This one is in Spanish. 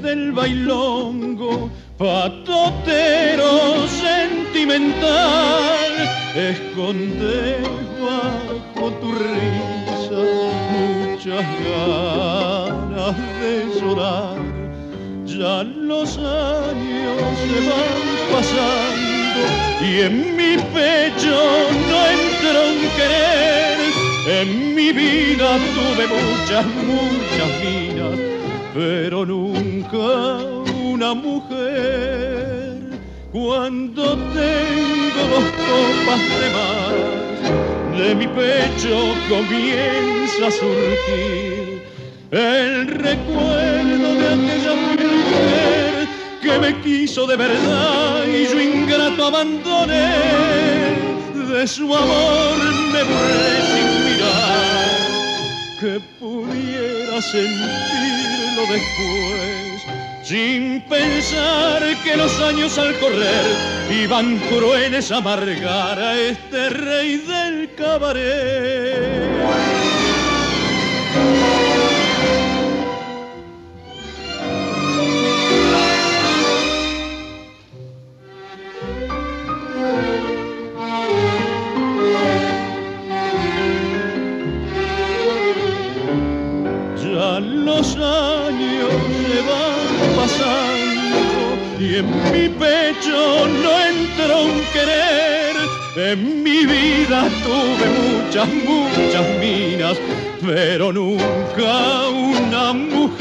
del bailongo, patotero sentimental, escondes bajo tu risa muchas ganas de llorar. Ya los años se van pasando y en mi pecho no entra un querer. En mi vida tuve muchas minas, pero nunca una mujer. Cuando tengo 2 copas de más, de mi pecho comienza a surgir el recuerdo de aquella mujer que me quiso de verdad y yo ingrato abandoné. De su amor me burlé sin mirar, que pudiera sentirlo después, sin pensar que los años al correr iban crueles a amargar a este rey del cabaret. Los años se van pasando y en mi pecho no entró un querer. En mi vida tuve muchas minas, pero nunca una mujer.